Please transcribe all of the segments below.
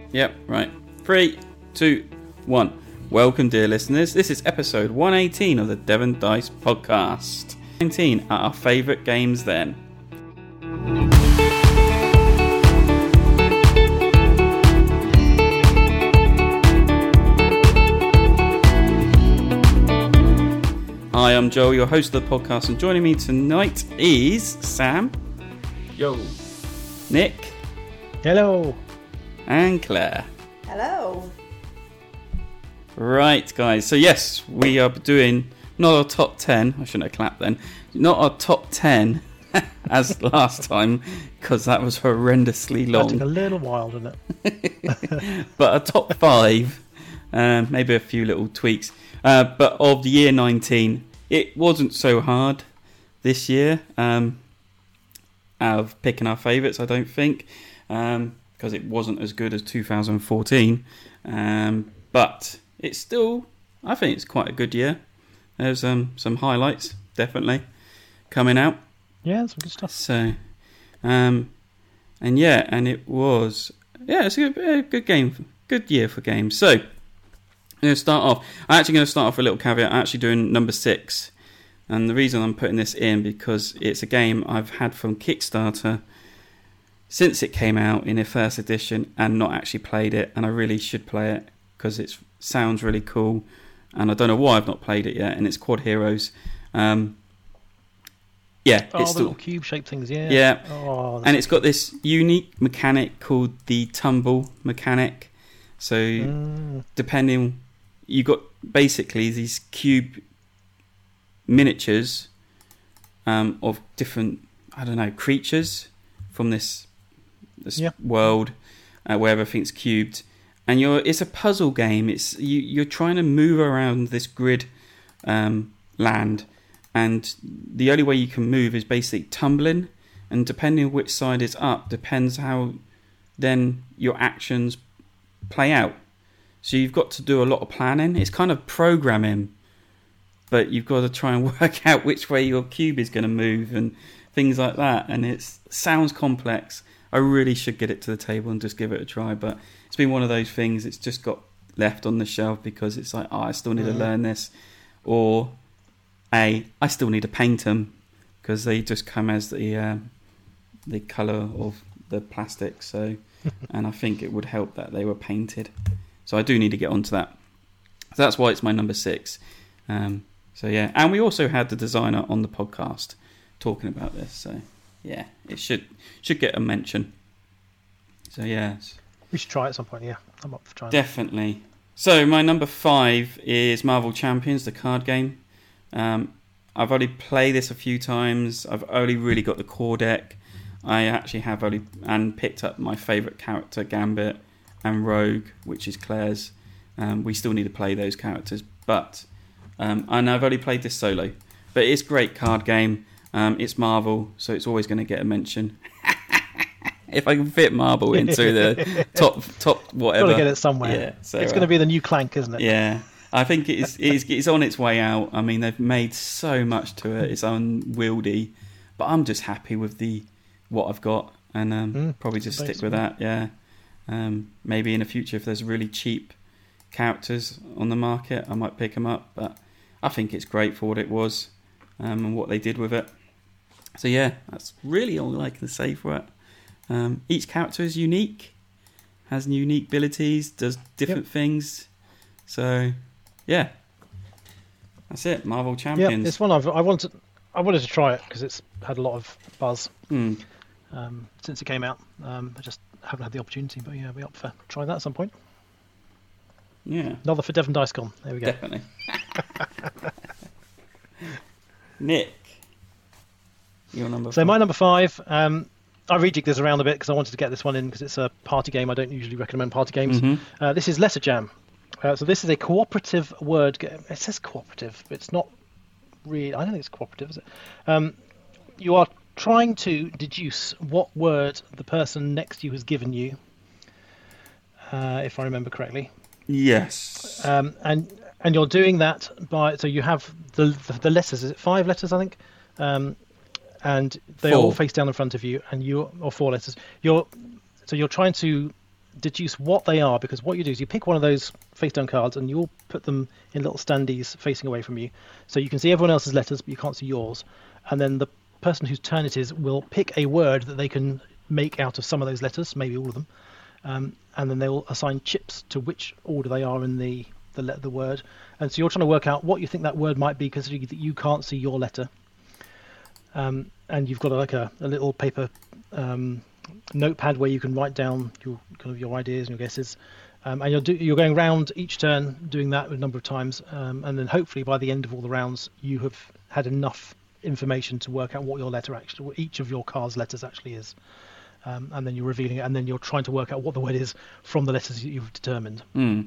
Yep, right. 3, 2, 1. Welcome, dear listeners. This is episode 118 of the Devon Dice Podcast. 19 are our favourite games then. Hi, I'm Joel, your host of the podcast, and joining me tonight is Sam. Yo. Nick. Hello. And Claire. Hello. Right, guys. So, yes, we are doing not our top 10. I shouldn't have clapped then. Not our top 10 as last time, because that was horrendously long. That took a little while, didn't it? But a top 5, maybe a few little tweaks. But of the year 19, it wasn't so hard this year of picking our favourites, I don't think, because it wasn't as good as 2014. But it's still, I think it's quite a good year. There's some highlights, definitely, coming out. Yeah, some good stuff. So, and it was, it's a good game, good year for games. So, I'm going to start off. I'm actually going to start off with a little caveat. I'm actually doing number 6. And the reason I'm putting this in, because it's a game I've had from Kickstarter since it came out in their first edition and not actually played it. And I really should play it because it sounds really cool. And I don't know why I've not played it yet. And it's Quad Heroes. It's the still little cube-shaped things, yeah. Yeah. Oh, and it's got this unique mechanic called the tumble mechanic. So depending, you got basically these cube miniatures of different, creatures from this world where everything's cubed, and it's a puzzle game. It's you're trying to move around this grid land, and the only way you can move is basically tumbling, and depending on which side is up depends how then your actions play out. So you've got to do a lot of planning. It's kind of programming, but you've got to try and work out which way your cube is going to move and things like that. And it sounds complex. I really should get it to the table and just give it a try. But it's been one of those things. It's just got left on the shelf because it's like, I still need to learn this. Or I still need to paint them because they just come as the colour of the plastic. So, and I think it would help that they were painted. So I do need to get onto that. So that's why it's my number 6. And we also had the designer on the podcast talking about this. So yeah, it should get a mention. So yeah, we should try it at some point. Yeah, I'm up for trying. Definitely. So my number 5 is Marvel Champions, the card game. I've only played this a few times. I've only really got the core deck. I actually have only picked up my favourite character, Gambit, and Rogue, which is Claire's. We still need to play those characters, but and I've only played this solo. But it's a great card game. It's Marvel, so it's always going to get a mention. If I can fit Marvel into the top whatever. Got to get it somewhere. Yeah, so, it's going to be the new Clank, isn't it? Yeah, I think it's on its way out. I mean, they've made so much to it. It's unwieldy, but I'm just happy with what I've got, and probably just stick with that. Yeah. Maybe in the future, if there's really cheap characters on the market, I might pick them up. But I think it's great for what it was and what they did with it. So yeah, that's really all I can say for it. Each character is unique, has unique abilities, does different things. So yeah, that's it. Marvel Champions. Yeah, it's one I wanted to try it because it's had a lot of buzz since it came out. I just haven't had the opportunity, but yeah, I'll be up for trying that at some point. Yeah. Another for Devon Dicecon. There we go. Definitely. Nick, your number 5. So my number 5, I rejigged this around a bit because I wanted to get this one in because it's a party game. I don't usually recommend party games. This is Lesser Jam. So this is a cooperative word game. It says cooperative, but it's not really. I don't think it's cooperative, is it? You are trying to deduce what word the person next to you has given you, if I remember correctly. Yes. And you're doing that so you have the letters. Is it 5 letters, I think? And they 4. all face down in front of you, and or 4 letters. You're trying to deduce what they are, because what you do is you pick one of those face down cards and you'll put them in little standees facing away from you, so you can see everyone else's letters but you can't see yours, and then the person whose turn it is will pick a word that they can make out of some of those letters, maybe all of them, and then they will assign chips to which order they are in the word. And so you're trying to work out what you think that word might be, because you can't see your letter, and you've got like a little paper notepad where you can write down your ideas and your guesses, and you're going round each turn doing that a number of times, and then hopefully by the end of all the rounds you have had enough information to work out what what each of your card's letters actually is, and then you're revealing it, and then you're trying to work out what the word is from the letters you've determined.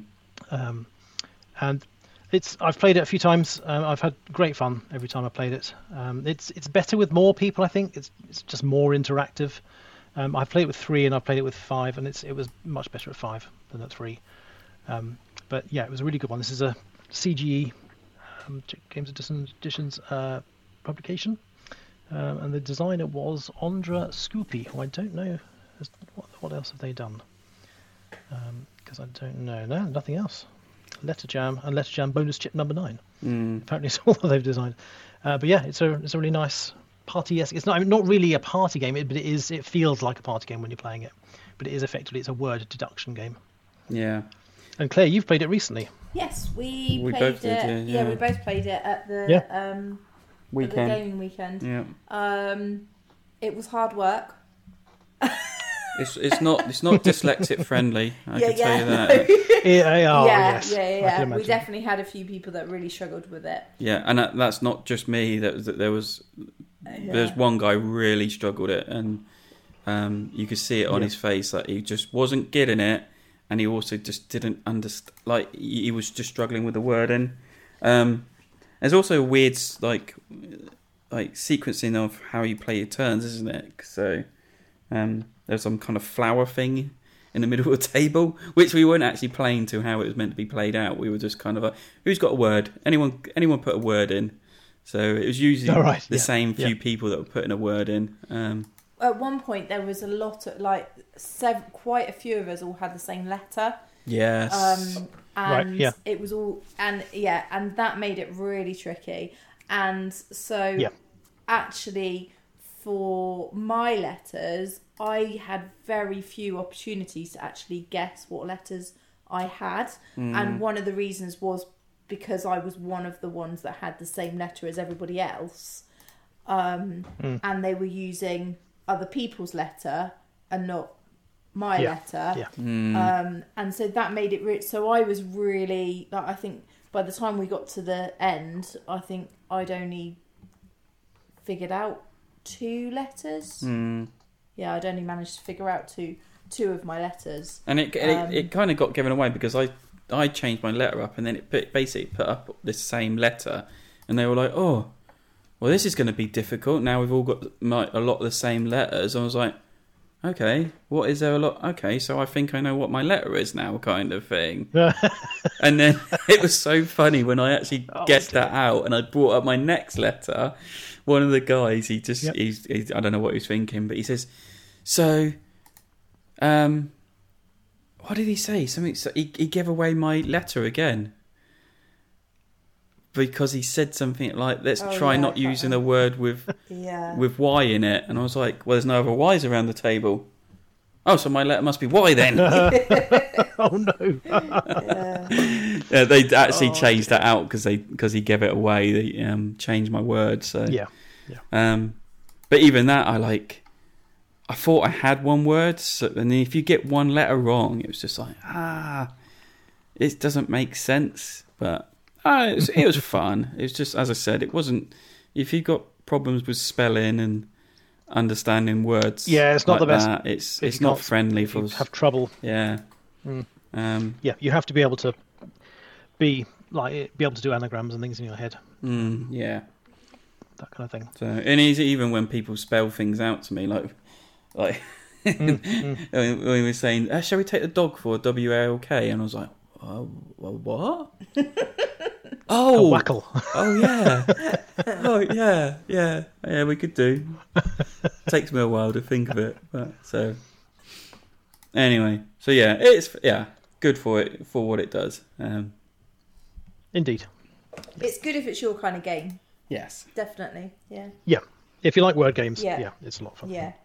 And I've played it a few times. I've had great fun every time I played it. It's better with more people, I think. It's just more interactive. I've played it with 3 and I've played it with 5, and it was much better at 5 than at 3. But yeah, it was a really good one. This is a CGE, Games Editions publication, and the designer was Ondra Scoopy, who I don't know what else have they done, because I don't know. No, nothing else. Letter Jam and Letter Jam bonus chip number 9. Apparently it's all that they've designed. But yeah, it's a really nice party-esque. It's not really a party game, but it feels like a party game when you're playing it. But it is effectively, it's a word deduction game. Yeah. And Claire, you've played it recently. Yes, we played it. Yeah, we both played it at the weekend. At the gaming weekend. Yeah. It was hard work. It's not dyslexic friendly. I can tell you that. Yeah. We definitely had a few people that really struggled with it. Yeah, and that's not just me. There's one guy who really struggled it, and you could see it on his face that he just wasn't getting it, and he also just didn't understand. Like he was just struggling with the wording. There's also a weird like sequencing of how you play your turns, isn't it? So. There's some kind of flower thing in the middle of the table, which we weren't actually playing to how it was meant to be played out. We were just kind of who's got a word? Anyone put a word in? So it was usually the same few people that were putting a word in. At one point, there was a lot of quite a few of us all had the same letter. Yes. And it was all and that made it really tricky. And so actually, for my letters, I had very few opportunities to actually guess what letters I had. And one of the reasons was because I was one of the ones that had the same letter as everybody else. And they were using other people's letter and not my letter. Yeah. And so that made it... So I was really... I think by the time we got to the end, I think I'd only figured out 2 letters. Yeah, I'd only managed to figure out two of my letters. And it kind of got given away because I changed my letter up, and then it basically put up this same letter, and they were like, oh, well, this is going to be difficult. Now we've all got a lot of the same letters. I was like, okay, what is there a lot? Okay, so I think I know what my letter is now, kind of thing. And then it was so funny when I actually guessed that out, and I brought up my next letter. One of the guys, he's I don't know what he was thinking, but he says, so, what did he say? Something. So he gave away my letter again. Because he said something like, let's try not using a word with Y in it. And I was like, well, there's no other Y's around the table. Oh, so my letter must be Y then. Oh, no. Yeah, they actually changed that out because he gave it away. They changed my word. So yeah. But even that, I thought I had one word. So, and if you get one letter wrong, it was just like, it doesn't make sense. But... it was fun. It was just, as I said, it wasn't... If you've got problems with spelling and understanding words... Yeah, it's not like the best. That, it's not friendly for us. Have trouble. Yeah. You have to be able to be able to do anagrams and things in your head. Yeah. That kind of thing. So, and even when people spell things out to me, like when we were saying, shall we take the dog for WALK? And I was like, what? Oh, Wackle. Oh yeah. Oh yeah. We could do. Takes me a while to think of it, but so. Anyway, so yeah, it's good for what it does. Indeed. It's good if it's your kind of game. Yes. Definitely. Yeah. Yeah. If you like word games, it's a lot of fun. Yeah.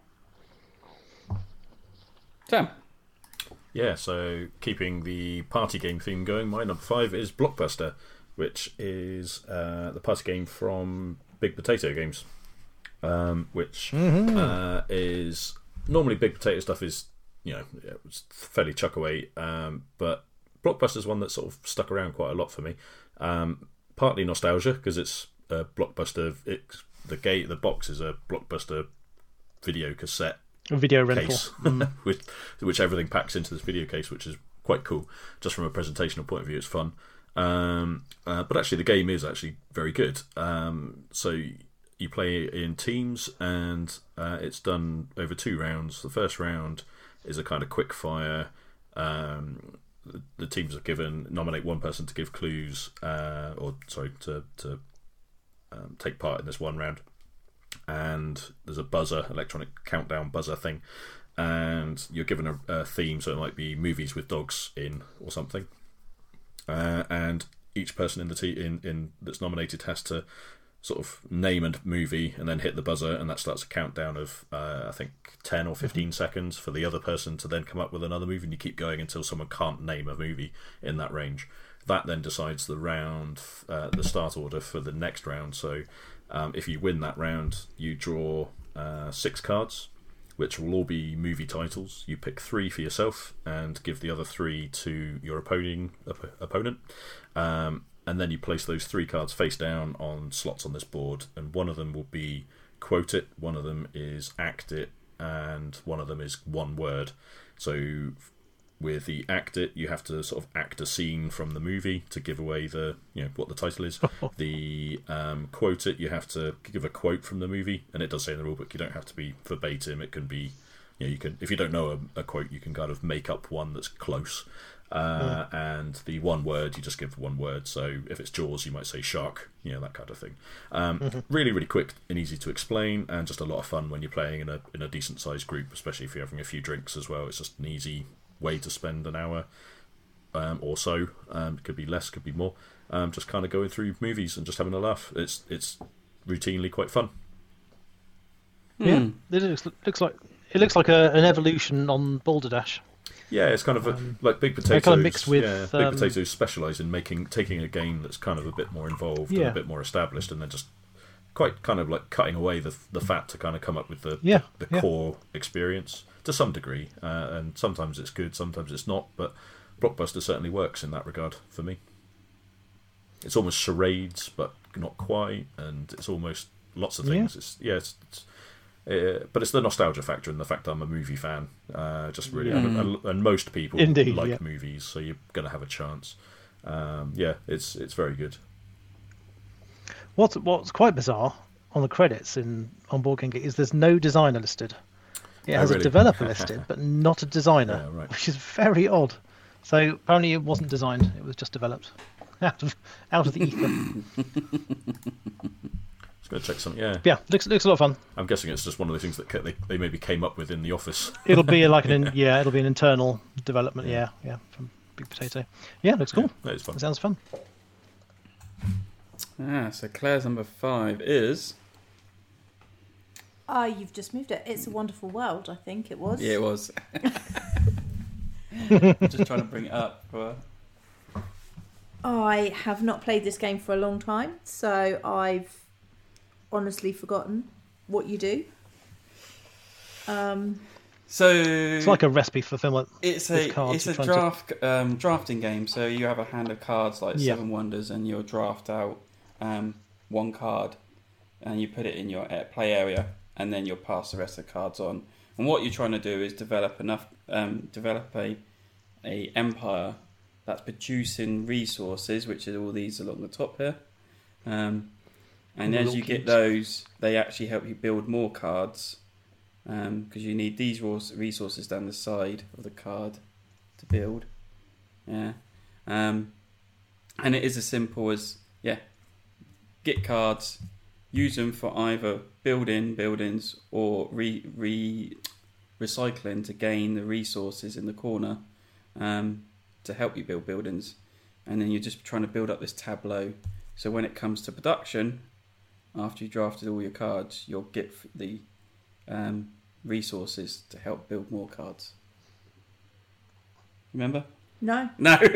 Sam. Yeah, so keeping the party game theme going, my number 5 is Blockbuster, which is the party game from Big Potato Games, which is normally Big Potato stuff is it's fairly chuck away, but Blockbuster's one that sort of stuck around quite a lot for me. Partly nostalgia because it's a Blockbuster. The box is a Blockbuster video cassette. A video rental. Case, with which everything packs into this video case, which is quite cool. Just from a presentational point of view, it's fun. But actually, the game is actually very good. So you play in teams, and it's done over 2 rounds. The first round is a kind of quick fire. The teams are nominate one person to give clues, to take part in this one round. And there's a buzzer, electronic countdown buzzer thing, and you're given a theme, so it might be movies with dogs in or something. And each person in the team that's nominated has to sort of name a movie and then hit the buzzer, and that starts a countdown of I think 10 or 15 seconds for the other person to then come up with another movie, and you keep going until someone can't name a movie in that range. That then decides the round, the start order for the next round. So if you win that round, you draw 6 cards, which will all be movie titles. You pick 3 for yourself and give the other 3 to your opponent. And then you place those 3 cards face down on slots on this board, and one of them will be quote it, one of them is act it, and one of them is one word. So with the act it, you have to sort of act a scene from the movie to give away what the title is. The quote it, you have to give a quote from the movie, and it does say in the rulebook you don't have to be verbatim. It can be, you can, if you don't know a quote, you can kind of make up one that's close. And the one word, you just give one word. So if it's Jaws, you might say shark, that kind of thing. Really, really quick and easy to explain, and just a lot of fun when you're playing in a decent sized group, especially if you're having a few drinks as well. It's just an easy way to spend an hour or so. It could be less, could be more. Just kind of going through movies and just having a laugh. It's routinely quite fun. Yeah, it looks like an evolution on Balderdash. Yeah, it's kind of like Big Potatoes. Kind of mixed with, Big Potatoes specialise in taking a game that's kind of a bit more involved and a bit more established, and then just quite kind of like cutting away the fat to kind of come up with the core experience to some degree. And sometimes it's good, sometimes it's not. But Blockbuster certainly works in that regard for me. It's almost charades, but not quite, and it's almost lots of things. But it's the nostalgia factor and the fact that I'm a movie fan. Just really, and most people like movies, so you're going to have a chance. It's very good. What's quite bizarre on the credits on Board Game Geek is there's no designer listed. It has a developer listed, but not a designer, which is very odd. So apparently it wasn't designed; it was just developed out of the ether. Going to check something. Yeah, looks a lot of fun. I'm guessing it's just one of the things that they maybe came up with in the office. It'll be like it'll be an internal development. Yeah, from Big Potato. Yeah, looks cool. Yeah, it's fun. It sounds fun. So Claire's number 5 is. You've just moved it. It's a Wonderful World, I think it was. Yeah, it was. Just trying to bring it up. I have not played this game for a long time, so I've honestly forgotten what you do. So it's like a recipe for film. It's a drafting game. So you have a hand of cards like 7 Wonders, and you'll draft out one card, and you put it in your play area, and then you'll pass the rest of the cards on. And what you're trying to do is develop a empire that's producing resources, which is all these along the top here. And as you get those, they actually help you build more cards, because you need these resources down the side of the card to build. Yeah, and it is as simple as get cards, use them for either buildings or recycling to gain the resources in the corner to help you build buildings, and then you're just trying to build up this tableau. So when it comes to production, after you drafted all your cards, you'll get the resources to help build more cards. Remember? No.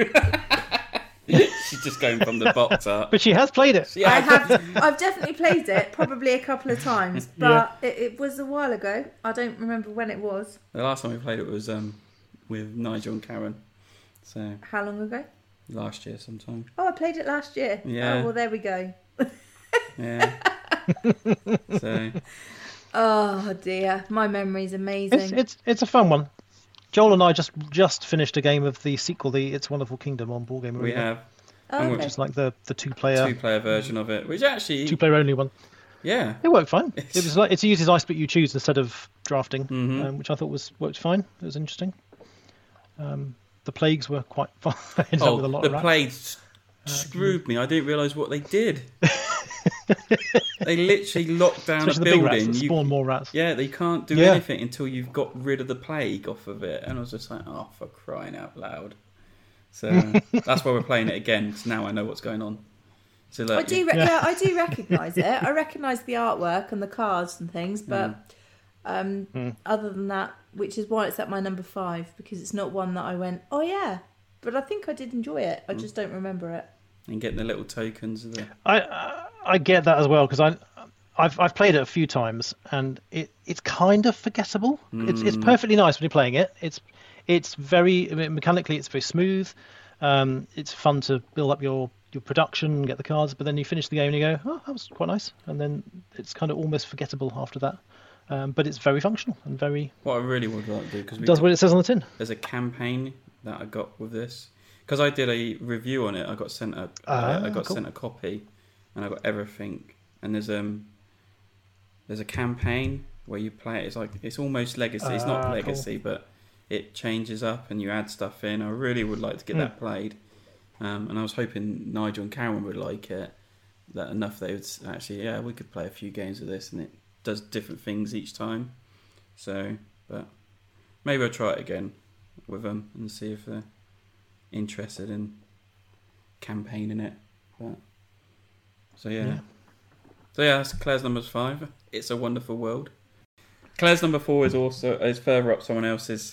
She's just going from the box art. But she has played it. I have. I've definitely played it, probably a couple of times, but it was a while ago. I don't remember when it was. The last time we played it was with Nigel and Karen. So how long ago? Last year sometime. Oh, I played it last year. Yeah. Oh, well, there we go. Yeah. So. Oh dear, my memory's amazing. It's a fun one. Joel and I just finished a game of the sequel, the It's a Wonderful Kingdom, on Board Game Arena. We have. Okay. Which is like the two-player version of it, which actually two-player only one. Yeah, it worked fine. It was like it uses I Split You Choose instead of drafting, which I thought worked fine. It was interesting. The plagues were quite fun. The plagues screwed me. I didn't realise what they did. They literally locked down a building. Big rats that spawn more rats. Yeah, they can't do anything until you've got rid of the plague off of it. And I was just like, oh, for crying out loud. So that's why we're playing it again. So now I know what's going on. So look, I do recognise it. I recognise the artwork and the cards and things, but other than that, which is why it's at my number 5, because it's not one that I went, oh yeah, but I think I did enjoy it. I just don't remember it. And getting the little tokens of it. I get that as well, because I've played it a few times and it's kind of forgettable. It's perfectly nice when you're playing it. It's very mechanically, it's very smooth. It's fun to build up your production and get the cards, but then you finish the game and you go, oh, that was quite nice, and then it's kind of almost forgettable after that. But it's very functional and very. What I really would like to do, because does what it says on the tin. There's a campaign that I got with this, because I did a review on it. I got sent a sent a copy, and I got everything. And there's a campaign where you play it. It's almost Legacy. It's not Legacy, but it changes up and you add stuff in. I really would like to get that played, and I was hoping Nigel and Karen would like it. That enough they would actually, we could play a few games of this, and it does different things each time. So, but maybe I'll try it again with them and see if they're interested in campaigning it. But so that's Claire's number 5. It's a Wonderful World. Claire's number 4 is further up someone else's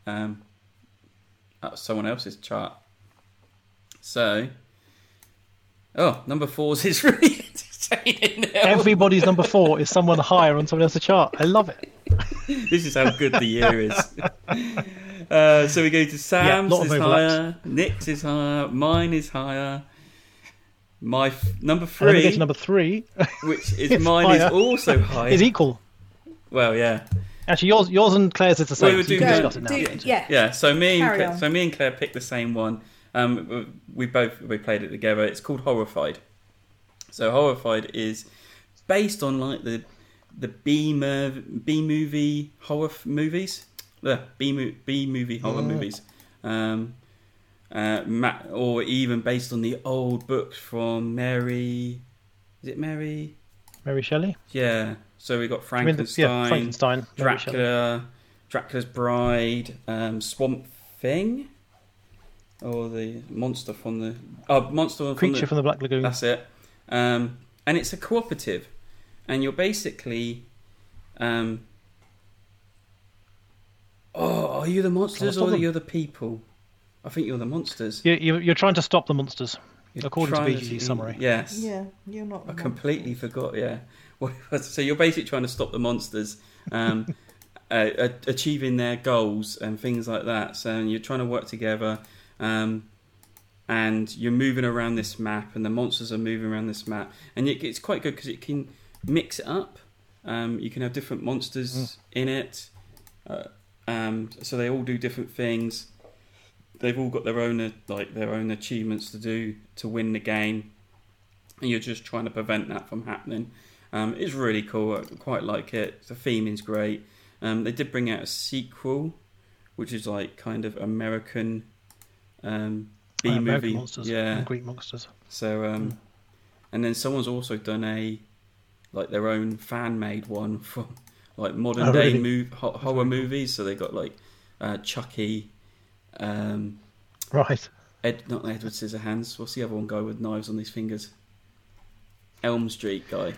chart. So, number 4's is really entertaining. Everybody's number 4 is someone higher on someone else's chart. I love it. This is how good the year is. So we go to Sam's is higher, Nick's is higher, mine is higher. My number 3. And then we get to number 3, which is mine higher. Is also higher. Is equal. Well, yeah. Actually, yours and Claire's is the same. We so you can discuss it now. Yeah. So me and Claire picked the same one. We played it together. It's called Horrified. So Horrified is based on like the B movie horror movies. B movie horror movies. Or even based on the old books from Mary. Is it Mary? Mary Shelley? Yeah. So we got Frankenstein, Dracula's Bride, Swamp Thing, or the monster from the Creature from the Black Lagoon. That's it. And it's a cooperative, and you're basically. Are you the monsters or are you the people? I think you're the monsters. You're trying to stop the monsters, according to BGG's summary. Yes. Yeah, you're not. I completely forgot. Yeah. So you're basically trying to stop the monsters achieving their goals and things like that. So you're trying to work together, and you're moving around this map, and the monsters are moving around this map, and it's quite good because it can mix it up. You can have different monsters in it, so they all do different things. They've all got their own achievements to do to win the game, and you're just trying to prevent that from happening. It's really cool. I quite like it. The theming's great. They did bring out a sequel, which is like kind of American B movie, monsters, and Greek monsters. So, and then someone's also done their own fan made one from. like modern day horror movies. So they got like Chucky, right? Not Edward Scissorhands. What's the other one guy with knives on his fingers? Elm Street guy.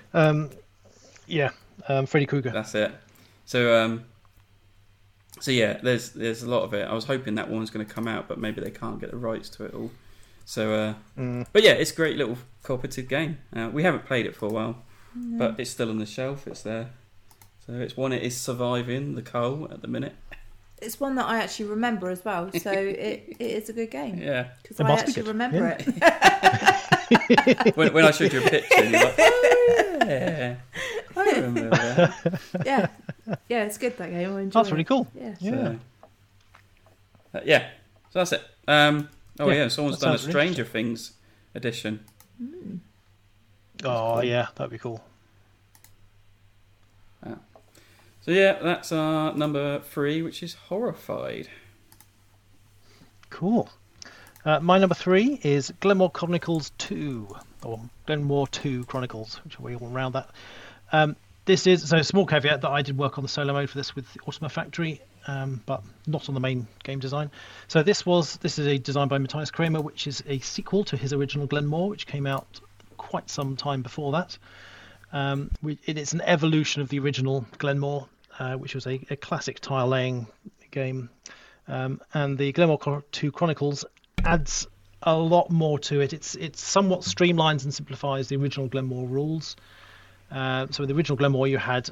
Freddy Krueger. That's it. So yeah, there's a lot of it. I was hoping that one's going to come out, but maybe they can't get the rights to it all. So, but yeah, it's a great little cooperative game. We haven't played it for a while, but it's still on the shelf. It's there. So it's one. It is surviving the coal at the minute. It's one that I actually remember as well. So it is a good game. Yeah, because I actually remember it. when I showed you a picture, you're like, oh yeah, I remember that. Yeah, it's good, that game. I enjoy That's really cool. Yeah. So that's it. Someone's done a Stranger Things edition. Oh yeah, that'd be cool. So yeah, that's our number 3, which is Horrified. Cool. My number 3 is Glenmore Chronicles 2, or Glenmore 2 Chronicles, which we all around that. This is a small caveat that I did work on the solo mode for this with Ultima Factory, but not on the main game design. So this is a design by Matthias Kramer, which is a sequel to his original Glenmore, which came out quite some time before that. It's an evolution of the original Glenmore, which was a classic tile laying game, and the Glenmore 2 Chronicles adds a lot more to it. It's somewhat streamlines and simplifies the original Glenmore rules. So in the original Glenmore, you had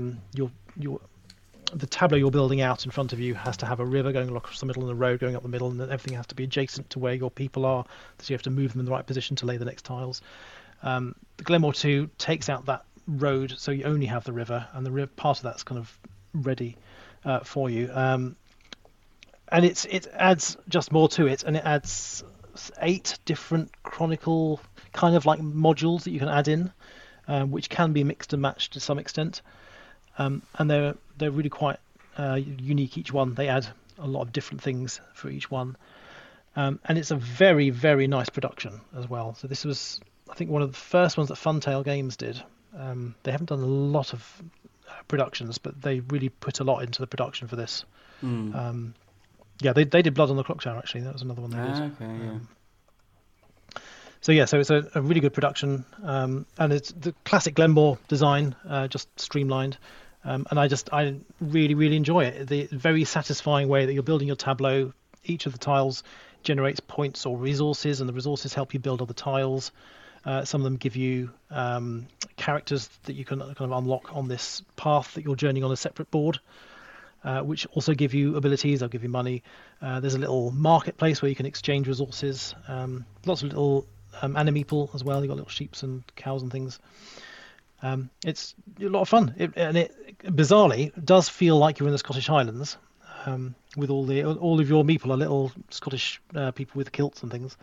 the tableau you're building out in front of you has to have a river going across the middle and a road going up the middle, and then everything has to be adjacent to where your people are, so you have to move them in the right position to lay the next tiles. The Glenmore 2 takes out that road, so you only have the river, and the part of that's kind of ready for you. And it adds just more to it, and it adds 8 different chronicle kind of like modules that you can add in, which can be mixed and matched to some extent. And they're really quite unique, each one. They add a lot of different things for each one. And it's a very, very nice production as well. So this was, I think, one of the first ones that Funtail Games did. They haven't done a lot of productions, but they really put a lot into the production for this. They did Blood on the Clock Tower, actually. That was another one they did. Okay, yeah. So it's a really good production, and it's the classic Glenmore design, just streamlined. And I really, really enjoy it. The very satisfying way that you're building your tableau. Each of the tiles generates points or resources, and the resources help you build other tiles. Some of them give you characters that you can kind of unlock on this path that you're journeying on a separate board, which also give you abilities. They'll give you money. There's a little marketplace where you can exchange resources. Lots of little animeople as well. You've got little sheep and cows and things. It's a lot of fun. It bizarrely does feel like you're in the Scottish Highlands, with all of your meeple are little Scottish people with kilts and things.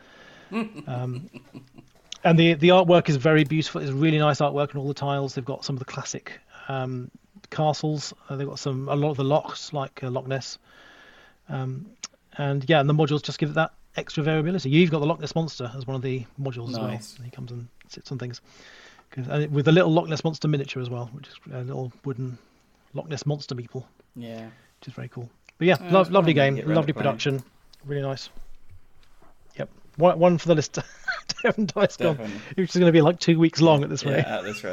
And the artwork is very beautiful. It's really nice artwork on all the tiles. They've got some of the classic castles. They've got a lot of the locks, like Loch Ness. And the modules just give it that extra variability. You've got the Loch Ness Monster as one of the modules as well. He comes and sits on things. And with a little Loch Ness Monster miniature as well, which is a little wooden Loch Ness Monster meeple. Yeah. Which is very cool. But yeah, lovely game, lovely production. Really nice. Yep. One for the list. Devon Dice Gone, which is going to be like 2 weeks long at this rate. Yeah, that's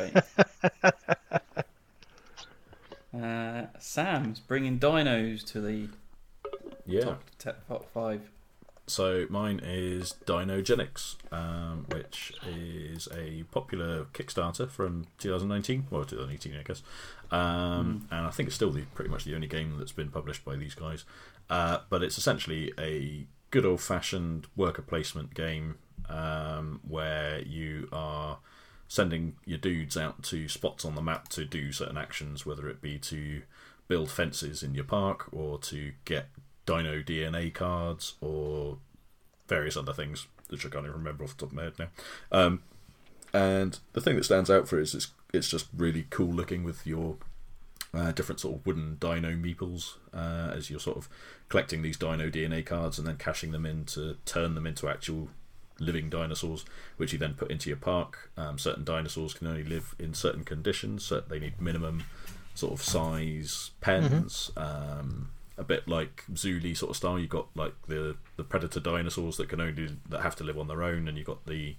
right. Sam's bringing dinos to the top 5. So mine is Dinogenics, which is a popular Kickstarter from 2019, well 2018 I guess, and I think it's still pretty much the only game that's been published by these guys. But it's essentially a good old-fashioned worker placement game where you are sending your dudes out to spots on the map to do certain actions, whether it be to build fences in your park or to get dino DNA cards or various other things which I can't even remember off the top of my head now. And the thing that stands out for it is it's just really cool looking with your different sort of wooden dino meeples as you're sort of collecting these dino DNA cards and then cashing them in to turn them into actual living dinosaurs, which you then put into your park. Certain dinosaurs can only live in certain conditions, so they need minimum sort of size pens. A bit like Zuli sort of style. You've got like the predator dinosaurs that have to live on their own, and you've got the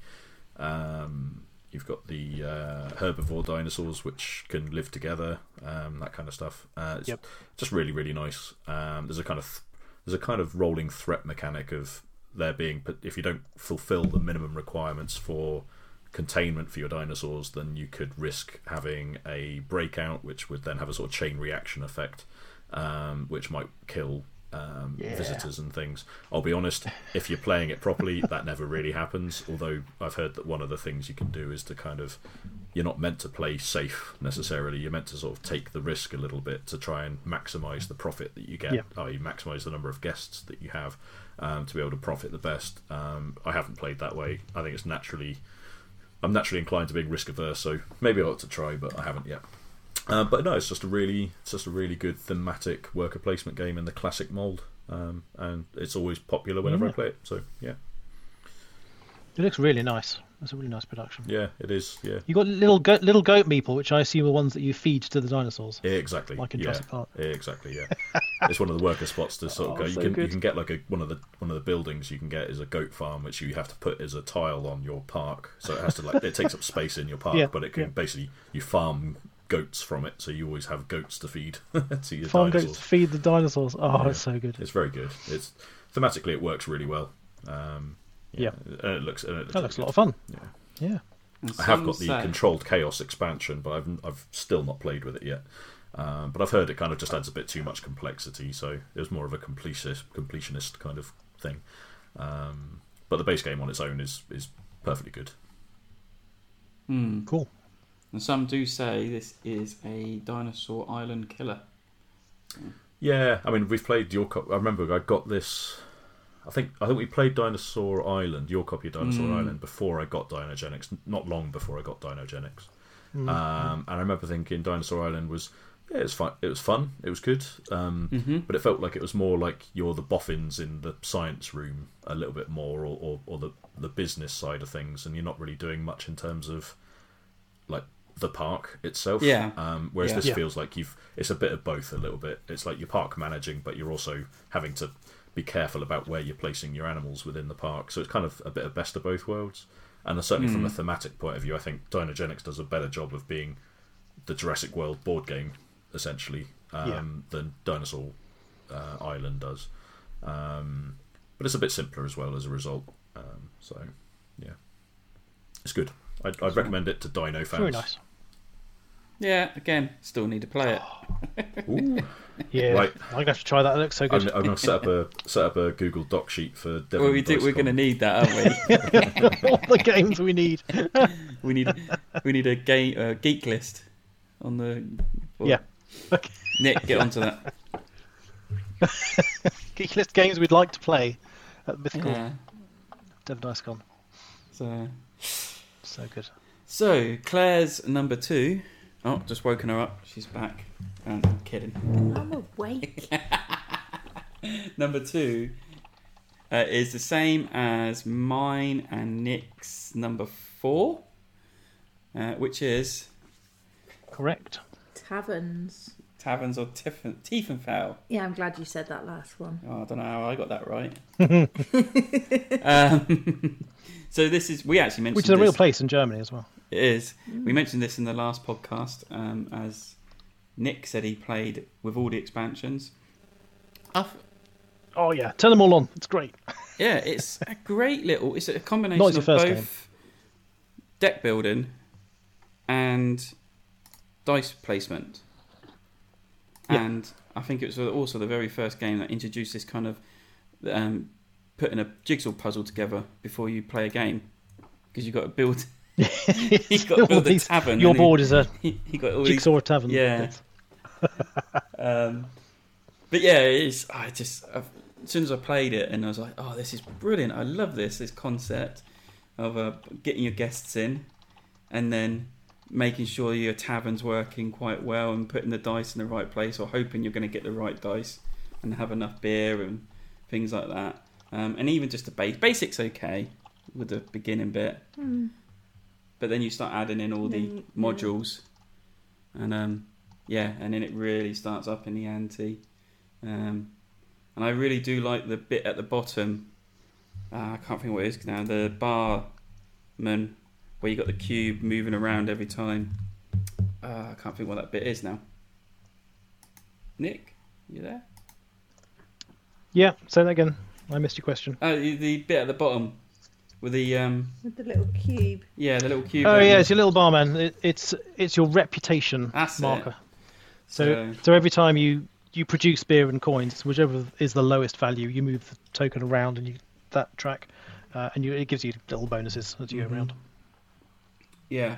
herbivore dinosaurs which can live together, that kind of stuff. It's just really, really nice. There's a kind of rolling threat mechanic of there being, if you don't fulfill the minimum requirements for containment for your dinosaurs, then you could risk having a breakout, which would then have a sort of chain reaction effect, which might kill visitors and things. I'll be honest, if you're playing it properly, that never really happens, although I've heard that one of the things you can do is to kind of, you're not meant to play safe necessarily, you're meant to sort of take the risk a little bit to try and maximise the profit that you get, i.e. maximise the number of guests that you have, to be able to profit the best. I haven't played that way. I think I'm naturally inclined to being risk averse, so maybe I ought to try, but I haven't yet. But no, it's just a really good thematic worker placement game in the classic mould, and it's always popular whenever I play it. So yeah, it looks really nice. It's a really nice production. Yeah, it is. Yeah, you got little goat meeple, which I assume are ones that you feed to the dinosaurs. Yeah, exactly. Like in Jurassic Park. Yeah, exactly. Yeah, it's one of the worker spots to sort of go. You can get like one of the buildings you can get is a goat farm, which you have to put as a tile on your park. So it has to it takes up space in your park, but it can basically you farm goats from it, so you always have goats to feed to your farm dinosaurs. Goats to feed the dinosaurs. It's so good. It's very good. It's thematically it works really well. And it looks a lot of fun. Yeah. I have got the Controlled Chaos expansion, but I've still not played with it yet. But I've heard it kind of just adds a bit too much complexity, so it was more of a completionist kind of thing. But the base game on its own is perfectly good. Cool. And some do say this is a Dinosaur Island killer. Yeah, I mean, we've played your copy. I remember I got this. I think we played Dinosaur Island, your copy of Dinosaur Island, before I got Dinogenics. Not long before I got Dinogenics. And I remember thinking Dinosaur Island was it's fun. It was fun. It was good. But it felt like it was more like you're the boffins in the science room a little bit more, or the business side of things, and you're not really doing much in terms of like the park itself. Whereas this feels like it's a bit of both a little bit. It's like you're park managing, but you're also having to be careful about where you're placing your animals within the park. So it's kind of a bit of best of both worlds. And certainly from a thematic point of view, I think Dinogenics does a better job of being the Jurassic World board game, essentially, than Dinosaur Island does. But it's a bit simpler as well as a result. So, yeah. It's good. I'd recommend it to Dino fans. Very nice. Yeah, again, still need to play it. Ooh. Yeah, right. I'm gonna have to try that. It looks so good. I'm gonna set up a Google Doc sheet for Devon. Well, we're gonna need that, aren't we? All the games we need. we need a geek list on the. Yeah. Okay. Nick, get onto that. Geek list games we'd like to play at Mythical Devon DiceCon. So good. So Claire's number 2. Oh, just woken her up. She's back. I'm kidding. I'm awake. Number 2 is the same as mine and Nick's number 4, which is correct. Taverns or Tiefenfell. Yeah, I'm glad you said that last one. Oh, I don't know how I got that right. So this is, we actually mentioned, which is a real place in Germany as well. It is. We mentioned this in the last podcast, as Nick said he played with all the expansions. Oh yeah, turn them all on. It's great. Yeah, it's a great little. It's a combination of both game. Deck building and dice placement. Yep. And I think it was also the very first game that introduced this kind of putting a jigsaw puzzle together before you play a game, because you've got to build. You've got to build a tavern. Your board is a got all jigsaw tavern. Yeah. But yeah, it's. As soon as I played it, and I was like, "Oh, this is brilliant! I love this concept of getting your guests in, and then making sure your tavern's working quite well, and putting the dice in the right place, or hoping you're going to get the right dice and have enough beer and things like that. And even just the basics, okay, with the beginning bit, but then you start adding in all the modules, and yeah, and then it really starts up in the ante. And I really do like the bit at the bottom. I can't think what it is now. The barman, where you got the cube moving around every time. I can't think what that bit is now. Nick, you there? Yeah, say that again. I missed your question. The bit at the bottom with the little cube. Yeah, the little cube. Oh yeah, it's your little barman. It's your reputation That's marker. It. So every time you produce beer and coins, whichever is the lowest value, you move the token around and that track, and it gives you little bonuses as you go around. Yeah.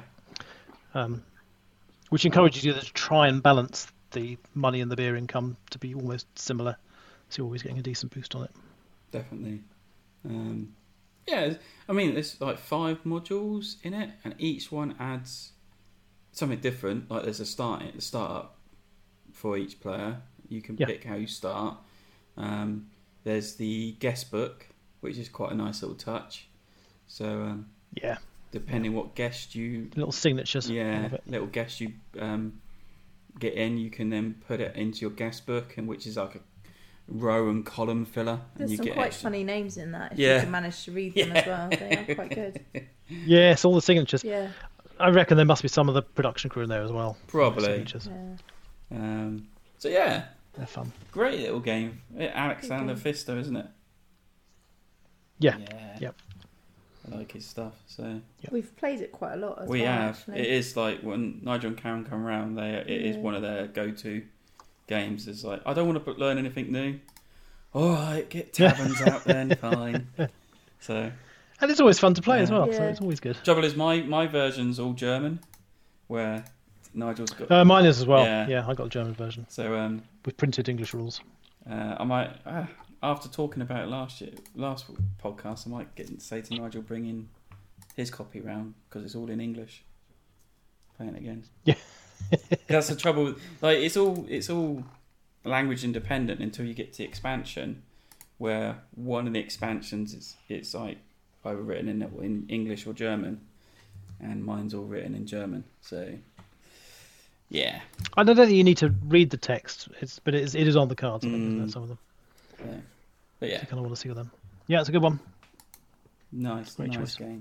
Which encourages you to try and balance the money and the beer income to be almost similar, so you're always getting a decent boost on it. Definitely. Yeah, I mean, there's like 5 modules in it, and each one adds something different. Like there's a startup for each player. You can pick how you start. There's the guest book, which is quite a nice little touch. So depending what guest you little signatures, little guest you get in, you can then put it into your guest book, and which is like a row and column filler. There's and you some get quite extra. funny names in that. If you can manage to read them as well, they are quite good. Yes, all the signatures. Yeah, I reckon there must be some of the production crew in there as well. Probably. Yeah. So yeah, they're fun. Great little game. Alexander Pfister, isn't it? Yeah. Yep. I like his stuff. So we've played it quite a lot as well. We have. Actually. It is like when Nigel and Karen come around, it is one of their go-to games. It's like, I don't want to learn anything new. All right, get taverns out then, fine. So, and it's always fun to play as well. So it's always good. Trouble is, my version's all German, where Nigel's got. Mine is as well. Yeah, I got the German version. So with printed English rules. I might, after talking about it last podcast, I might say to Nigel, bring in his copy round because it's all in English. Playing it again. Yeah. That's the trouble. Like it's all language independent until you get to the expansion, where one of the expansions it's like either written in English or German, and mine's all written in German. So yeah, I don't think you need to read the text. But it is on the cards. I think, isn't it, some of them. Yeah. But yeah, so you kind of want to see them. Yeah, it's a good one. Nice choice. Game.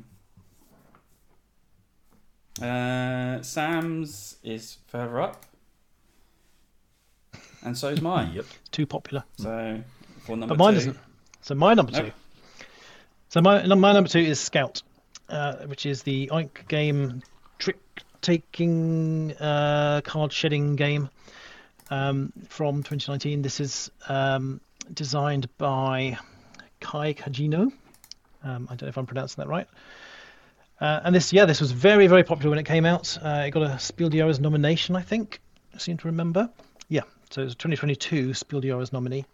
Sam's is further up, and so is mine. Yep, too popular. So for number but mine 2. isn't. So my number 2. So my number 2 is Scout, which is the Oink game trick-taking card shedding game from 2019. This is designed by Kai Kajino. I don't know if I'm pronouncing that right. And this was very, very popular when it came out. It got a Spiel des Jahres nomination, I think. I seem to remember. Yeah, so it was a 2022 Spiel des Jahres nominee.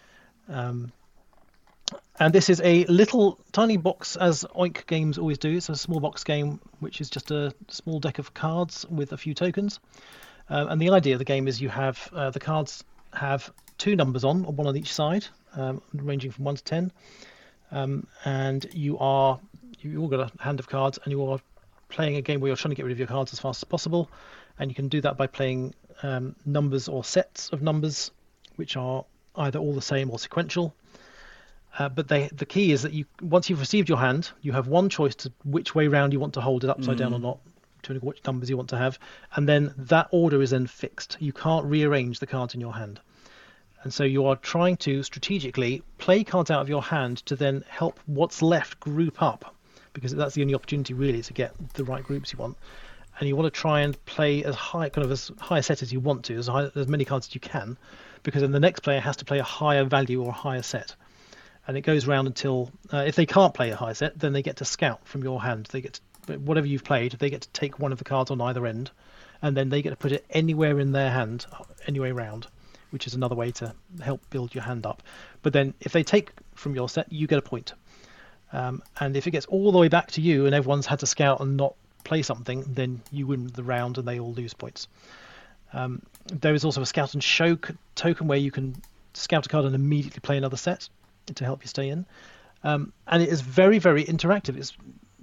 And this is a little tiny box, as Oink games always do. It's a small box game, which is just a small deck of cards with a few tokens. And the idea of the game is you have the cards have 2 numbers on, one on each side, ranging from 1 to 10. And you all got a hand of cards, and you are playing a game where you're trying to get rid of your cards as fast as possible. And you can do that by playing numbers or sets of numbers, which are either all the same or sequential. But the key is that once you've received your hand, you have one choice to which way round you want to hold it, upside down or not, depending on which numbers you want to have. And then that order is then fixed. You can't rearrange the cards in your hand. And so you are trying to strategically play cards out of your hand to then help what's left group up, because that's the only opportunity really to get the right groups you want. And you want to try and play as high a set as you want to, as many cards as you can, because then the next player has to play a higher value or a higher set. And it goes round until if they can't play a high set, then they get to scout from your hand. They get to, whatever you've played, they get to take one of the cards on either end, and then they get to put it anywhere in their hand, anyway round, which is another way to help build your hand up. But then if they take from your set, you get a point. And if it gets all the way back to you and everyone's had to scout and not play something, then you win the round and they all lose points. There is also a scout and show token where you can scout a card and immediately play another set to help you stay in. And it is very, very interactive. It's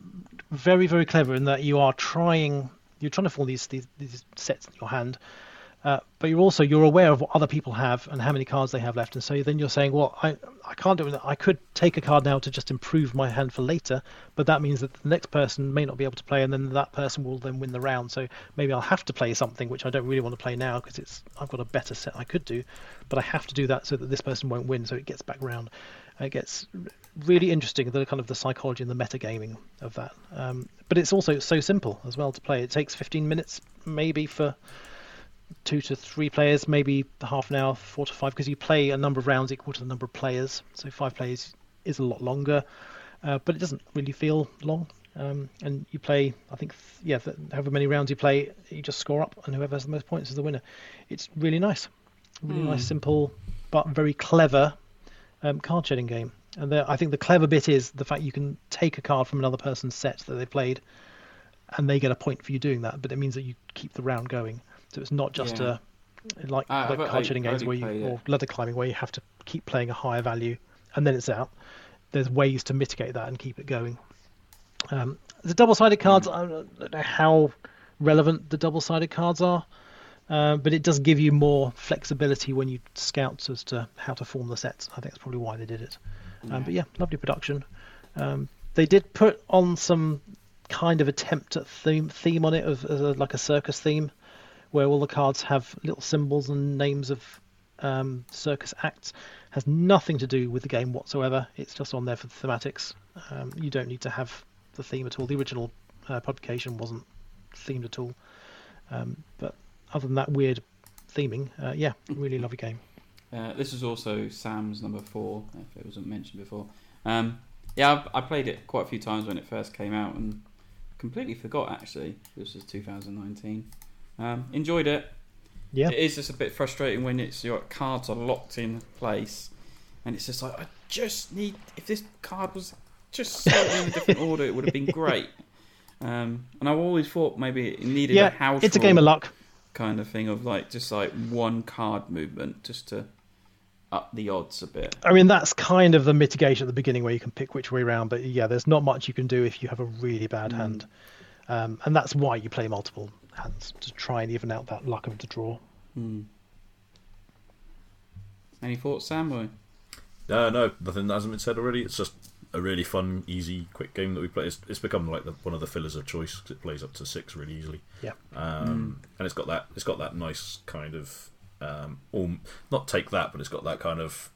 very, very clever in that you're trying to form these sets in your hand, But you're aware of what other people have and how many cards they have left, and so then you're saying, well, I can't do it. I could take a card now to just improve my hand for later, but that means that the next person may not be able to play, and then that person will then win the round. So maybe I'll have to play something which I don't really want to play now because I've got a better set I could do, but I have to do that so that this person won't win. So it gets back round. It gets really interesting, the kind of the psychology and the metagaming of that. But it's also so simple as well to play. It takes 15 minutes maybe for 2 to 3 players, maybe half an hour, 4 to 5, because you play a number of rounds equal to the number of players. So 5 players is a lot longer, but it doesn't really feel long. And you play, I think, however many rounds you play, you just score up, and whoever has the most points is the winner. It's really nice, nice, simple, but very clever card shedding game. And I think the clever bit is the fact you can take a card from another person's set that they played, and they get a point for you doing that. But it means that you keep the round going. So it's not just like card shedding games or ladder climbing where you have to keep playing a higher value and then it's out. There's ways to mitigate that and keep it going. The double-sided cards, I don't know how relevant the double-sided cards are, but it does give you more flexibility when you scout as to how to form the sets. I think that's probably why they did it. But yeah, lovely production. They did put on some kind of attempt at theme on it, like a circus theme, where all the cards have little symbols and names of circus acts. Has nothing to do with the game whatsoever. It's just on there for the thematics. You don't need to have the theme at all. The original publication wasn't themed at all. But other than that weird theming, really lovely game. This is also Sam's number 4, if it wasn't mentioned before. I played it quite a few times when it first came out and completely forgot, actually. This was 2019. Enjoyed it. Yeah. It is just a bit frustrating when your cards are locked in place, and it's just like, I just need, if this card was just slightly in a different order, it would have been great. And I always thought maybe it needed a house. It's a game of luck kind of thing, of just like one card movement just to up the odds a bit. I mean, that's kind of the mitigation at the beginning where you can pick which way round, but yeah, there's not much you can do if you have a really bad hand. And that's why you play multiple hands, to try and even out that luck of the draw. Any thoughts, Sam? No, nothing that hasn't been said already. It's just a really fun, easy, quick game that we play. It's become like one of the fillers of choice because it plays up to 6 really easily. Yeah. And it's got that nice kind of not take that, but it's got that kind of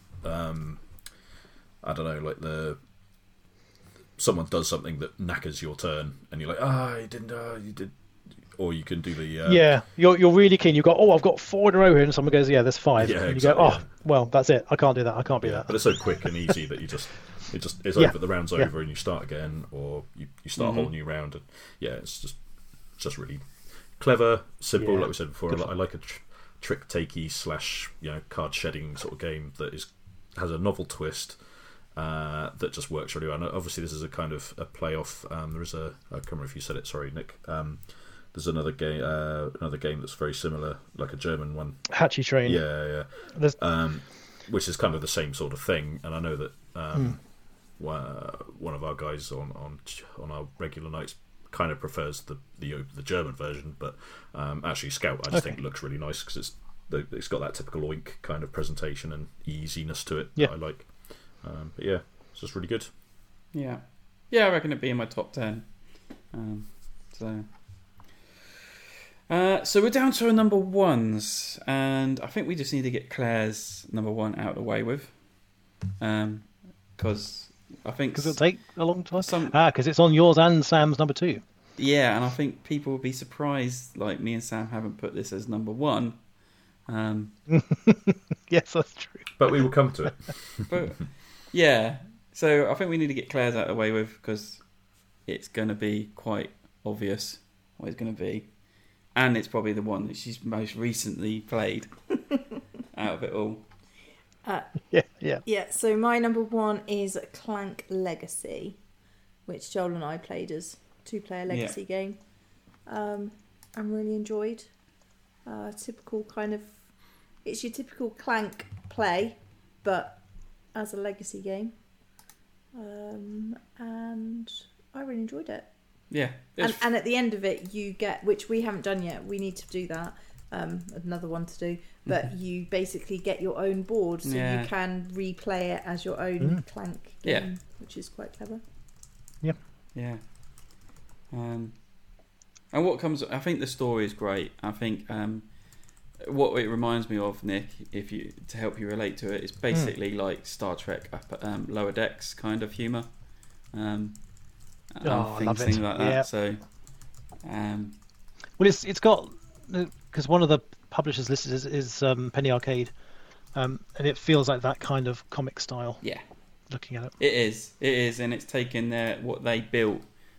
I don't know, like someone does something that knackers your turn, and you're like, you did, or you can do the you're really keen. You've got, I've got 4 in a row here, and someone goes, there's 5, and exactly, you go, well, that's it. I can't do that. I can't be that. But it's so quick and easy that it's over. The round's over, and you start again, or you start a whole new round, and it's just really clever, simple. Like we said before, I like a trick takey / card shedding sort of game that has a novel twist. That just works really well. And obviously, this is a kind of a playoff. There is I can't remember if you said it. Sorry, Nick. There's another game that's very similar, like a German one. Hatchy Train. Yeah. Which is kind of the same sort of thing. And I know that one of our guys on our regular nights kind of prefers the German version, but actually Scout I just think looks really nice because it's got that typical Oink kind of presentation and easiness to it that I like. But it's just really good. Yeah, I reckon it'd be in my top 10. So we're down to our number 1s, and I think we just need to get Claire's number 1 out of the way with, because it'll take a long time. Because it's on yours and Sam's number 2. Yeah, and I think people will be surprised, like me and Sam haven't put this as number 1. Yes, that's true. But we will come to it. But yeah, so I think we need to get Claire's out of the way with, because it's going to be quite obvious what it's going to be. And it's probably the one that she's most recently played out of it all. Yeah, so my number 1 is Clank Legacy, which Joel and I played as 2-player legacy game. I really enjoyed. Typical kind of... It's your typical Clank play, but as a legacy game. And I really enjoyed it. Yeah. And at the end of it, you get, which we haven't done yet, we need to do that. another one to do. But you basically get your own board, so you can replay it as your own Clank game, which is quite clever. Yep. Yeah. And what comes, I think the story is great. I think what it reminds me of, Nick, to help you relate to it, is basically like Star Trek Lower Decks kind of humour. Things like that. Yeah. So, well, it's got, because one of the publishers listed is Penny Arcade, and it feels like that kind of comic style. Yeah, looking at it, it is, and it's taken what they built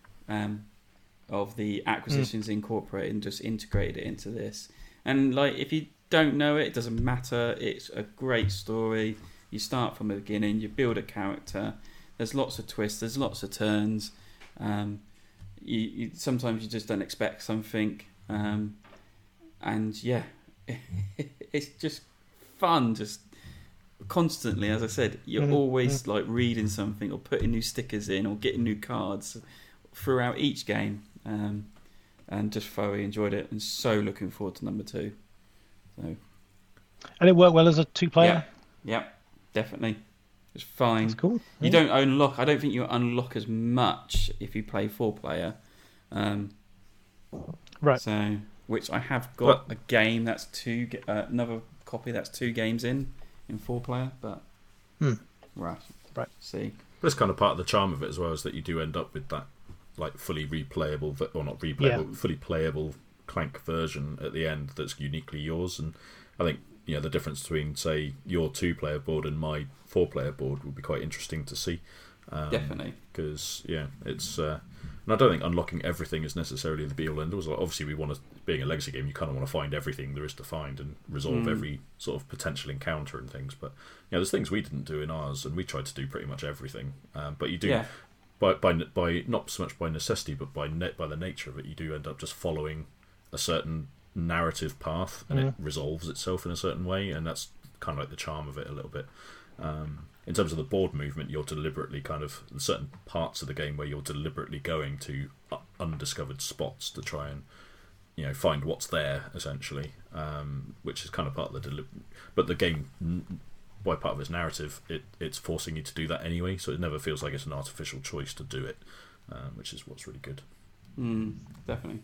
of the Acquisitions Incorporated and just integrated it into this. And like, if you don't know it, it doesn't matter. It's a great story. You start from the beginning. You build a character. There's lots of twists. There's lots of turns. You sometimes you just don't expect something, and yeah, it's just fun. Just constantly, as I said, you're always like reading something or putting new stickers in or getting new cards throughout each game, and just thoroughly enjoyed it. And so looking forward to number 2. So, and it worked well as a 2-player. Yeah, definitely. It's fine. That's cool. You don't unlock. I don't think you unlock as much if you play 4-player. Right. So, which I have got a game that's another copy that's 2 games in 4-player, but right. See, but it's kind of part of the charm of it as well, is that you do end up with that like fully replayable, or not replayable, fully playable Clank version at the end that's uniquely yours. And I think, the difference between, say, your 2-player board and my 4-player board would be quite interesting to see. Definitely. Because, it's... and I don't think unlocking everything is necessarily the be-all end-all. Like, obviously, being a legacy game, you kind of want to find everything there is to find and resolve every sort of potential encounter and things. But, there's things we didn't do in ours, and we tried to do pretty much everything. But you do... By not so much by necessity, but by the nature of it, you do end up just following a certain narrative path, and it resolves itself in a certain way, and that's kind of like the charm of it a little bit. In terms of the board movement, you're deliberately kind of certain parts of the game where you're deliberately going to undiscovered spots to try and find what's there, essentially, which is kind of part of the but the game, by part of its narrative, it's forcing you to do that anyway, so it never feels like it's an artificial choice to do it, which is what's really good. Definitely.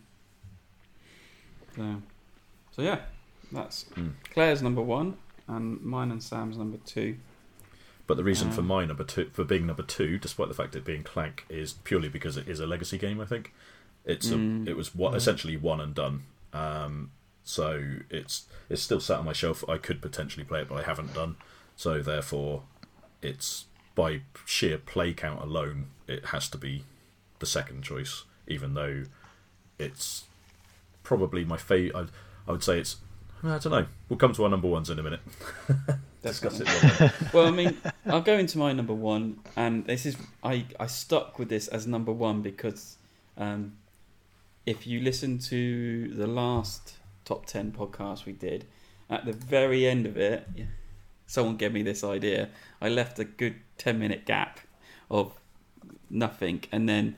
So yeah, that's Claire's number 1, and mine and Sam's number 2. But the reason for my number 2, for being number 2, despite the fact it being Clank, is purely because it is a legacy game. I think it was essentially one and done. So it's still sat on my shelf. I could potentially play it, but I haven't done. So therefore, it's by sheer play count alone, it has to be the second choice, even though it's probably my favourite. I would say it's... I don't know. We'll come to our number 1s in a minute. Discuss it. Well, I mean, I'll go into my number 1, and this is... I stuck with this as number 1 because if you listen to the last Top 10 podcast we did, at the very end of it, someone gave me this idea. I left a good 10-minute gap of nothing, and then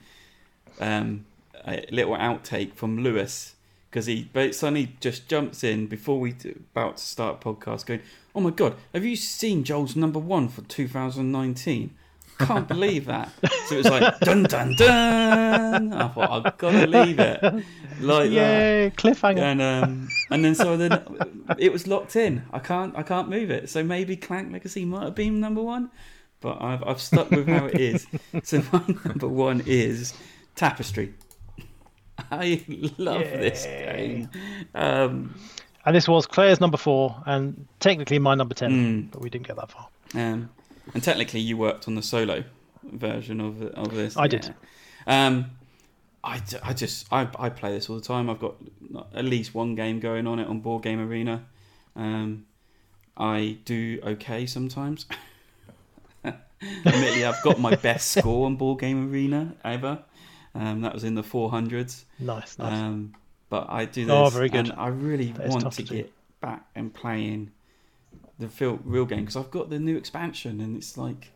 a little outtake from Lewis, because he suddenly just jumps in before we about to start podcast going, "Oh my God, have you seen Joel's number 1 for 2019? Can't believe that." So it was like, dun dun dun. I thought, I've got to leave it like that. Cliffhanger. And then it was locked in. I can't move it. So maybe Clank Legacy might have been number 1, but I've stuck with how it is. So my number 1 is Tapestry. I love this game. And this was Claire's number 4, and technically my number 10, but we didn't get that far. And technically, you worked on the solo version of this. I did. I play this all the time. I've got at least one game going on it on Board Game Arena. I do okay sometimes. Admittedly, I've got my best score on Board Game Arena ever. That was in the 400s. Nice. But I do this, oh, very good. And I really want to get back and playing the real game, because I've got the new expansion, and it's like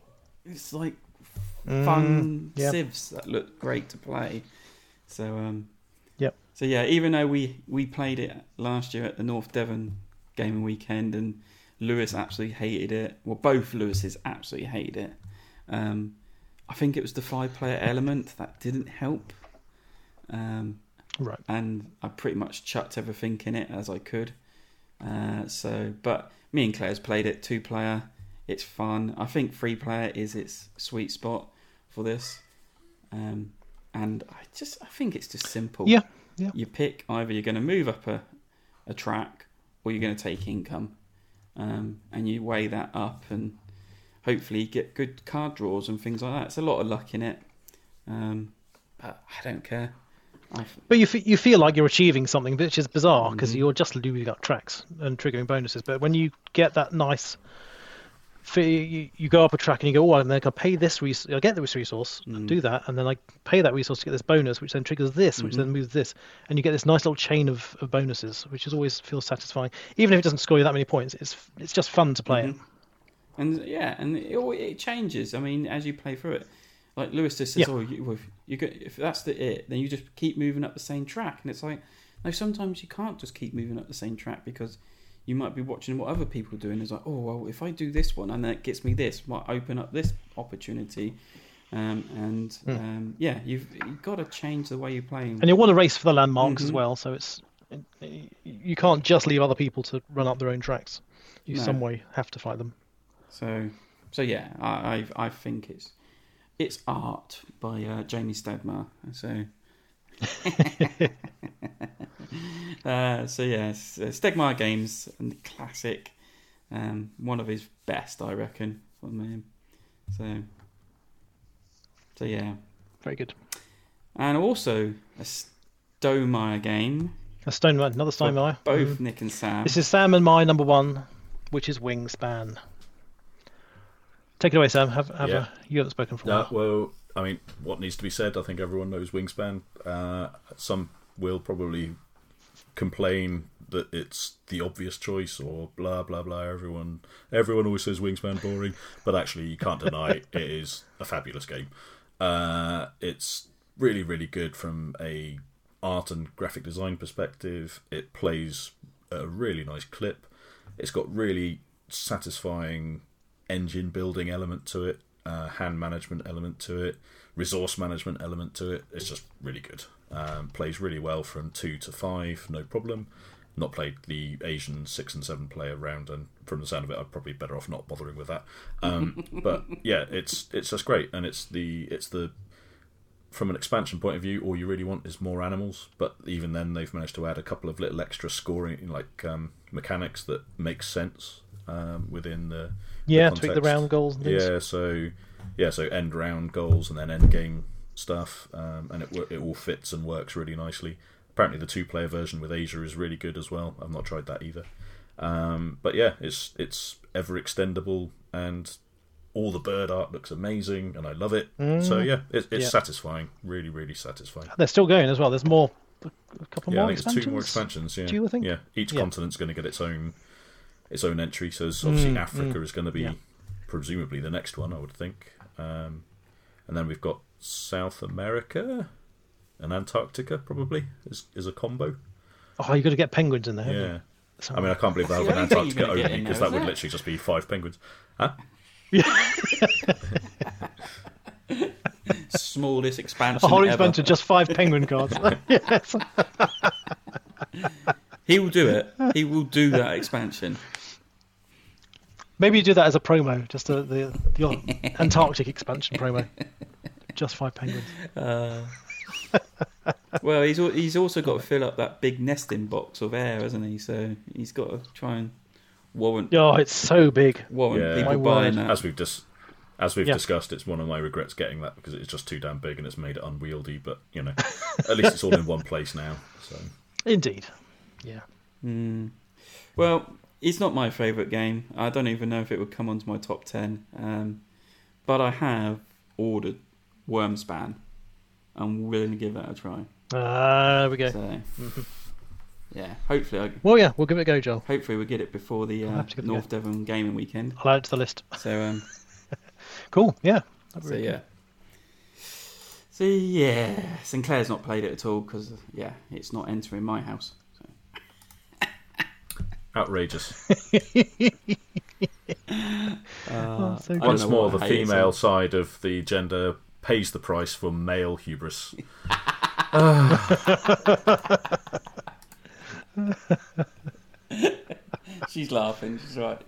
fun civs that look great to play. So So yeah, even though we played it last year at the North Devon gaming weekend, and Lewis absolutely hated it. Well, both Lewises absolutely hated it. I think it was the 5-player element that didn't help. Right. And I pretty much chucked everything in it as I could. But me and Claire's played it 2-player. It's fun. I think 3-player is its sweet spot for this. And I think it's just simple. Yeah. You pick either you're going to move up a track or you're going to take income. And you weigh that up and hopefully get good card draws and things like that. It's a lot of luck in it. But I don't care. But you feel like you're achieving something, which is bizarre because you're just moving up tracks and triggering bonuses. But when you get that nice... You go up a track and you go, oh, I'm going to pay this resource. I get this resource, do that, and then I pay that resource to get this bonus, which then triggers this, which then moves this, and you get this nice little chain of bonuses, which always feels satisfying. Even if it doesn't score you that many points, it's just fun to play it. And it changes. I mean, as you play through it, like Lewis just says, if that's then you just keep moving up the same track, and it's like, no, sometimes you can't just keep moving up the same track because you might be watching what other people are doing. It's like, oh, well, if I do this one and that gets me this, might open up this opportunity. You've got to change the way you're playing. And you want to race for the landmarks as well, so you can't just leave other people to run up their own tracks. You some way have to fight them. So yeah, I think it's art by Jamie Stadmar. So. Stegmaier Games and the classic, one of his best, I reckon, from him. So yeah, very good. And also a Stonemaier game. Another Stonemaier. Both Nick and Sam. This is Sam and my number one, which is Wingspan. Take it away, Sam. You haven't spoken for a while. Well, I mean, what needs to be said? I think everyone knows Wingspan. Some will probably complain that it's the obvious choice or blah blah blah. Everyone always says Wingspan boring, but actually you can't deny it is a fabulous game. It's really, really good from a art and graphic design perspective. It plays a really nice clip. It's got really satisfying engine building element to it, hand management element to it, resource management element to it. It's just really good. Plays really well from 2 to 5, no problem. Not played the Asian 6 and 7 player round, and from the sound of it, I'm probably better off not bothering with that. But yeah, it's just great, and it's the from an expansion point of view, all you really want is more animals. But even then, they've managed to add a couple of little extra scoring, like mechanics that make sense within the tweak the round goals and things. So end round goals and then end game stuff, and it all fits and works really nicely. Apparently the 2-player version with Asia is really good as well. I've not tried that either. But yeah, it's ever extendable, and all the bird art looks amazing, and I love it. So yeah, it's satisfying, really, really satisfying. They're still going as well. There's more, a couple more expansions. There's 2 more expansions. Yeah, do you think? Yeah, each continent's going to get its own entry. So obviously Africa is going to be presumably the next one, I would think. And then we've got South America and Antarctica probably is a combo. Oh, you've got to get penguins in there. Yeah. I mean, I can't believe they have an Antarctica only, because that would literally just be 5 penguins. Huh? Smallest expansion. A whole expansion, just 5 penguin cards. Yes. He will do it. He will do that expansion. Maybe you do that as a promo, just the Antarctic expansion promo. Just 5 penguins. Well, he's also got to fill up that big nesting box of air, hasn't he? So he's got to try and warrant. Oh, it's so big. Warrant people buying that. As we've discussed, it's one of my regrets getting that, because it's just too damn big and it's made it unwieldy. But at least it's all in one place now. So indeed, yeah. Well, it's not my favourite game. I don't even know if it would come onto my top 10. But I have ordered Wormspan. I'm willing to give that a try. There we go. So, yeah, hopefully. We'll give it a go, Joel. Hopefully we'll get it before the North Devon gaming weekend. I'll add it to the list. So, cool. Yeah. So So yeah, Sinclair's not played it at all because it's not entering my house. So. Outrageous. Once more, the female side of the gender pays the price for male hubris. She's laughing. She's right.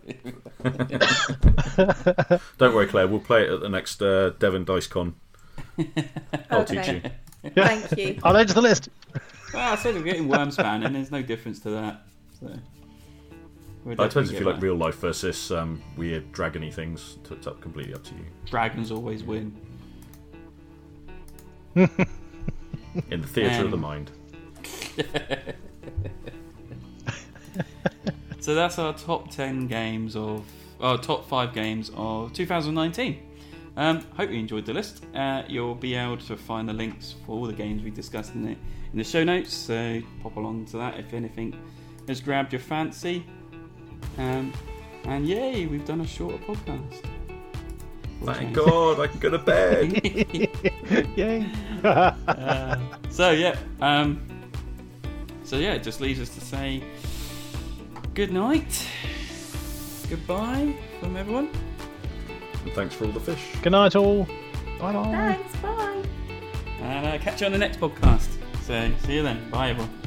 Don't worry, Claire. We'll play it at the next Devon DiceCon. I'll teach you. Thank you. I'll add to the list. Well, I said we're getting Wormspan, and there's no difference to that. So it depends if you like real life versus weird dragony things. It's completely up to you. Dragons always win. In the theatre of the mind. So that's our top 10 games top 5 games of 2019. Hope you enjoyed the list. You'll be able to find the links for all the games we discussed in the show notes. So pop along to that if anything has grabbed your fancy. And yay, we've done a shorter podcast. Thank God, I can go to bed. Yay. So it just leaves us to say good night, goodbye from everyone. And thanks for all the fish. Good night, all. Bye bye. Thanks. Bye. And catch you on the next podcast. So see you then. Bye, everyone.